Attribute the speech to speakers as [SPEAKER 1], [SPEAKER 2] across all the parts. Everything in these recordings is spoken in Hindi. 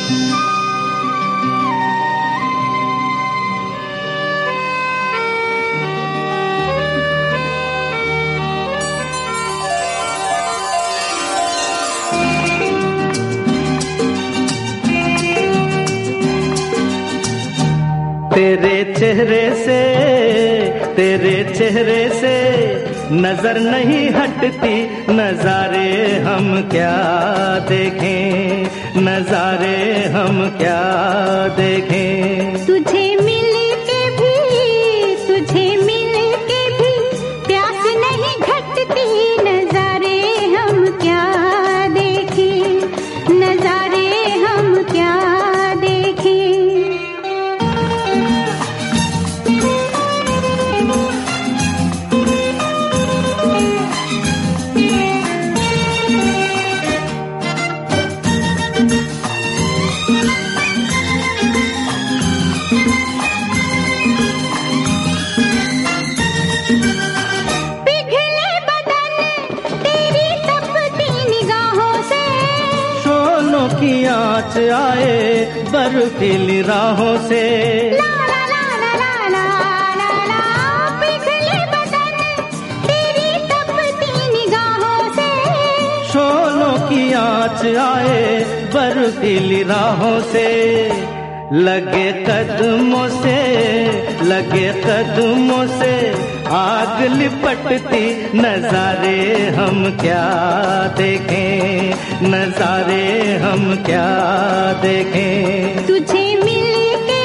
[SPEAKER 1] तेरे चेहरे से नजर नहीं हटती, नजारे हम क्या देखें, नजारे हम क्या देखें।
[SPEAKER 2] तुझे मिल के भी प्यास नहीं घटती, नजारे हम क्या देखें, नजारे हम क्या देखें।
[SPEAKER 1] आँच आए बर्फीली राहों से,
[SPEAKER 2] ला ला ला ला ला ला ला, पिघले बदन तेरी तपती निगाहों से।
[SPEAKER 1] शोलों की आँच आए बर्फीली राहों से, लगे कदमों से आग लिपटती, नजारे हम क्या देखें, नजारे हम क्या देखें।
[SPEAKER 2] तुझे मिल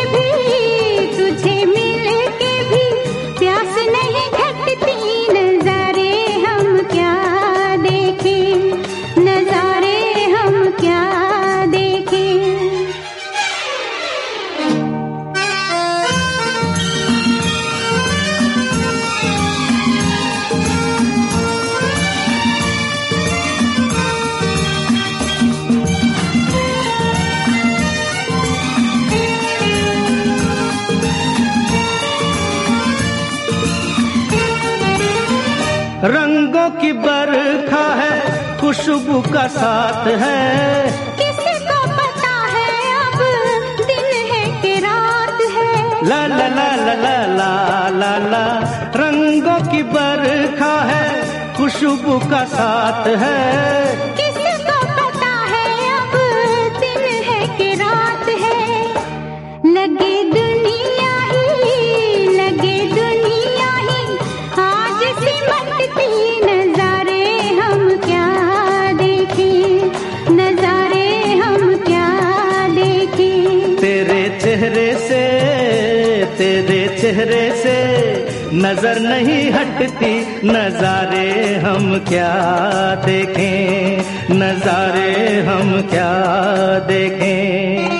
[SPEAKER 2] के भी प्यास नहीं घटती, नजारे हम क्या देखें, नजारे हम क्या देखें।
[SPEAKER 1] रंगों की बरखा है, खुशबू का साथ है,
[SPEAKER 2] किसको पता है अब दिन है कि रात है।
[SPEAKER 1] ला ला ला ला ला ला ला ला, रंगों की बरखा है, खुशबू का साथ है,
[SPEAKER 2] किसको पता है अब दिन है कि रात है। लगे दुनिया ही आज सिमटती, नजारे हम क्या देखें, नजारे हम क्या देखें।
[SPEAKER 1] तेरे चेहरे से नजर नहीं हटती, नजारे हम क्या देखें, नजारे हम क्या देखें।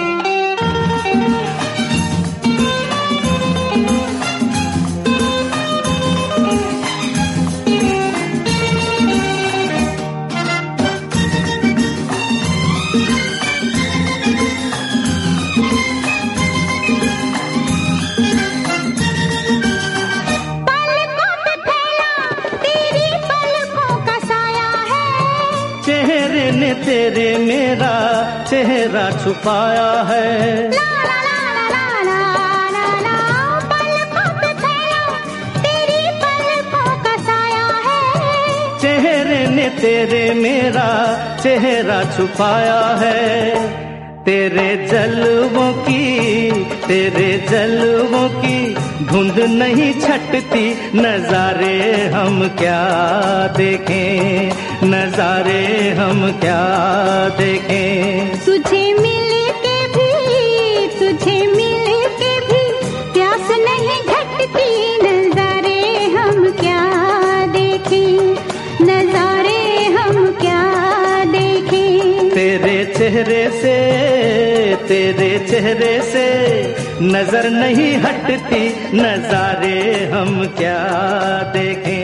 [SPEAKER 1] चेहरे ने तेरे मेरा चेहरा छुपाया है,
[SPEAKER 2] ला ला ला ला ला ला ला, पलकों पे फैला तेरी पलकों का साया है।
[SPEAKER 1] चेहरे ने तेरे मेरा चेहरा छुपाया है, तेरे जलवों की धुंध नहीं छटती, नजारे हम क्या देखें, नजारे हम क्या देखें।
[SPEAKER 2] तुझे मिल के भी प्यास नहीं घटती, नजारे हम क्या देखें, नजारे हम क्या देखें।
[SPEAKER 1] तेरे चेहरे से नजर नहीं हटती, नजारे हम क्या देखें।